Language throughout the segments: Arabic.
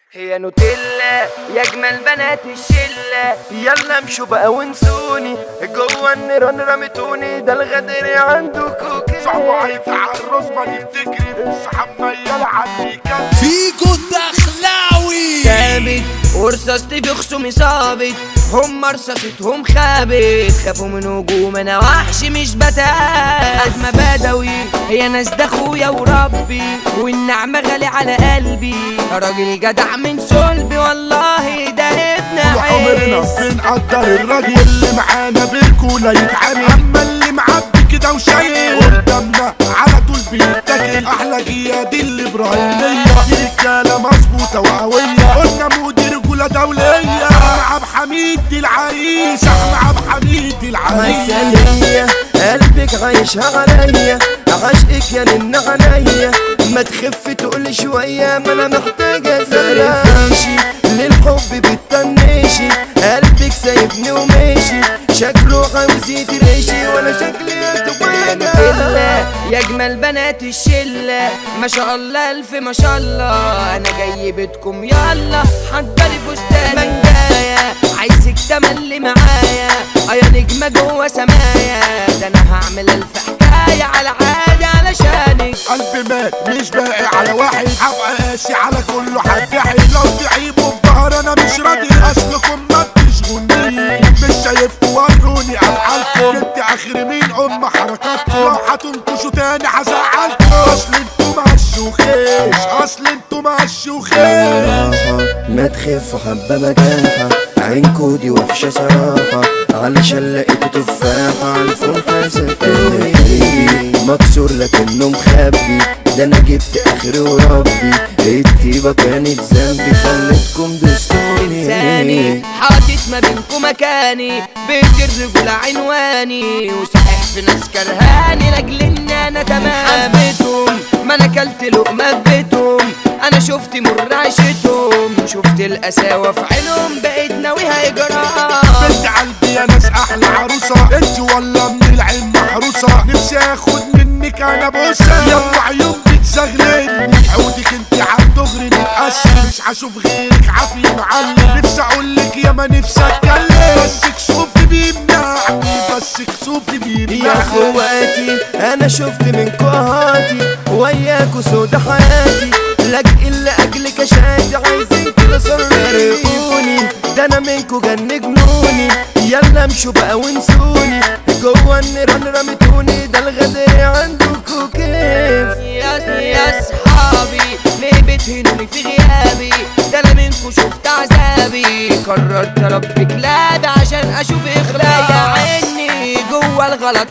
هي نوتيلا يا اجمل بنات الشله، يلا امشوا بقى وانسوني، جوه النيران رميتوني، ده الغدر عندكوا كده. صعب هيتعرض ما نفتكر الصحاب ميال عليك فيكو الدخلاوي ثابت ورصاصتي في خصومي صابت، هم رصاصتهم خابت، خافوا من هجوم انا وحش مش بتاز. أزمة بدوي هي ناس ده اخويا وربي، والنعمة غالي على قلبي، راجل جدع من صلبي والله ده ابن وعمرنا عز. بنقدر الراجل اللي معانا بركولا يتعامل، اما اللي معبي كده وشايل قدامنا على طول بيتاكل. احلى جيادي الابراهيميه دي رجاله مظبوطه وقويه، قلنا مودي رجوله دوليه. عبد حميد دي العريس، عبد حميد دي العريس. مثالية قلبك عايشها عليا، عشقك يا نن عليا، ما تخف تقول شوية ما انا محتاجة فرفيشي، للحب بتطنشي، قلبك سايبني وماشي، شكله عاوز يترشي وانا شكلي اتوانا. يا اجمل بنات الشلة ما شاء الله الف ما شاء الله، انا جاي بيتكم يلا حضري فستان منجايا، عايزك تملي معايا يا نجمة جوه سمايا، ده انا هعمل الف حكاية على عادي علشانك. قلبي مات مش باقي على واحد، هبقى قاسي على كله هتضحي، لو تعيبوا في ظهر انا مش راضي، اصلكم ما بتشغلني، مش شايفكوا وروني افعالكم، انت اخر مين حركاتكم، لو هتنكشوا تاني هزعلكم، اصل انتوا مع الشوخيش، اصل انتوا مع الشوخيش. ما تخفوا حبة مجاحة، عينكوا دي وحشة صراحة، علشان لقيت تفاحة عالفون حاسة مكسور لكنه مخبي، ده انا جبت اخري وربي، الطيبة كانت ذنبي خلتكم دستوني. لساني حاطط ما بينكم مكاني، بيت الرجولة عنواني، وصحيح في ناس كرهاني لاجل ان انا تمام حبيتهم، ما انا كلت لقمة في بيتهم، انا شفت مر عيشتهم، شفت القساوة في عينهم، بقيت ناويها اجرام. بنت قلبي يا ناس احلى عروسة، انت ولا من العين محروسة، نفسي اخد منك انا بوسة، يلا عيون بتزغللني، عودك انت عالدغري متقسم، مش هشوف غيرك عافية معلم، نفسي اقولك يا ما نفسي اتكلم، بس كسوفي بيمنعني، بس كسوفي بيمنعني. يا اخواتي انا شفت منكوا اهاتي، وياكوا سودا حياتي، لاجئ لاجلك اشاتي، عايزين كده صرفوني، ده انا منكوا جن جنوني، يلا امشوا بقى وانسوني، جوه النيران رميتوني، ده الغدر عندكوا كيف. يا صحابي ليه بتهنوني في غيابي، ده انا منكوا شفت عذابي، قررت اربي كلابي عشان اشوف اخلاقي، يا عيني جوه الغلط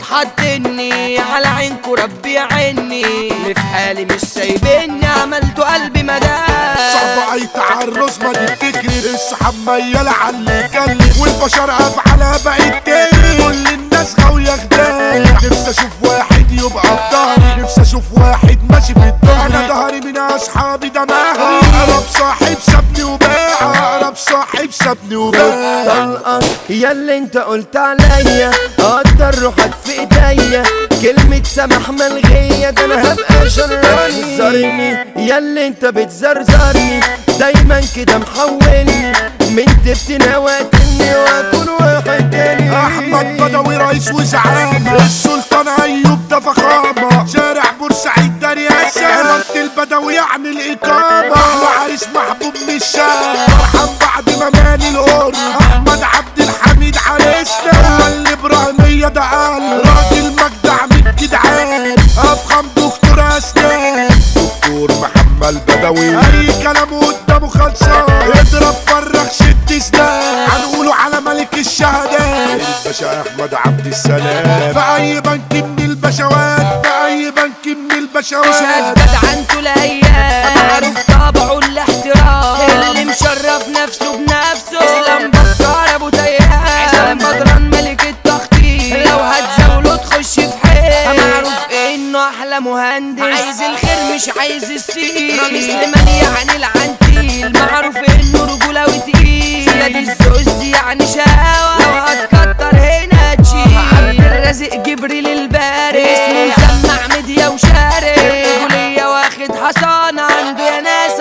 حطني، على عينكوا ربي يعيني، اللي في حالي مش سايبني، عملتوا قلبي مدام. صعب اي تعرض ما تفتكري، الصحاب ميالة على اللي يكلم، والبشر افعالها بقت تاني، كل الناس غاوية خداع، نفسي اشوف واحد يبقى في ظهري، نفسي اشوف واحد ماشي في الدنيا، انا ظهري من اصحابي ده مهري، اقرب صاحب سابني وباع، اقرب صاحب سابني وباع. طلقك يا اللي انت قلت عليا، اقدر روحك في ايديا، كلمة سماح ملغية، ده انا هبقى شراني، زرني يا اللي انت بتزرزرني، دايما كده محولني، من تبتنا وقتني واكون واحد تاني. احمد بدوي رئيس وزعامة، السلطان ايوب ده فخامة، شارع بورسعيد ده رياسة، عمارة البدوي يعني الاقامة، احلى عريس محبوب من الشارع، فرحان بعد ما مالي القرب، احمد عبد الحميد عريسنا، هو الابراهيمية ده قال راجل مجدع من الجدعان، افخم دكتور اسنان، دكتور محمد بدوي، اي كلام قدامه خلصان، اضرب فرغ شد سنان، هنقوله على ملك الشهادات، الباشا احمد عبد السلام، في اي بنك من البشوات، في اي بنك من البشوات، مش جدع انتوا الايام، معروف طبعه الاحترام، اللي مشرف نفسه بنفسه، اسلام بكار ابو تيام، عصام بدران ملك التخطيط، لو هتزاوله تخش في حيط، معروف انه احلى مهندس، عايز الخير مش عايز السيل، رامي سليمان يعني العنتيل، معروف انه رجوله وتقيل، زياد الزوز يعني شقاوة، لو هتكتر هنا تشيل، عبد الرازق جبريل الباري، اسمه مسمع ميديا وشارع، رجولية واخد حصانة عنده يا ناس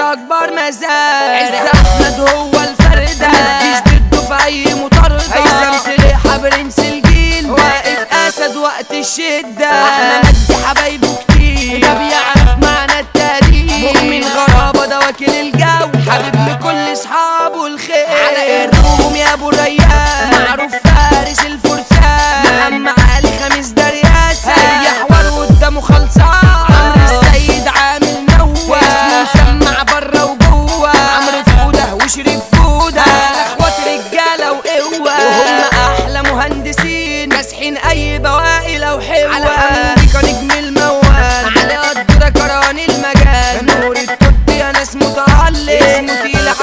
اكبر مزارع. عز احمد هو الفردة مفيش ضده في اي مطاردة. هيثم سريحة برنس الجيل واقف اسد وقت الشدة. احنا مجدي حبايبه كتير ده بيعرف معنى التاريخ. مؤمن غرابة ده واكل الجو حبيب لكل اصحابه الخير. على الروم يا ابو ريان معروف فارس الفرسان. محمد علي خميس ده رياسة اي حوار قدامه خلصان. عمرو السيد عامل نوة اسمه مسمع برا وجوه. عمرو فودة وشريف فودة اخوات رجالة وقوة وهم احلى مهندسين ماسحين اي بواقي لو حلوة. على حمديكا نجم الموال على قدرة كراني المجال. نور التوت يا ناس متعلق اسمه تقيل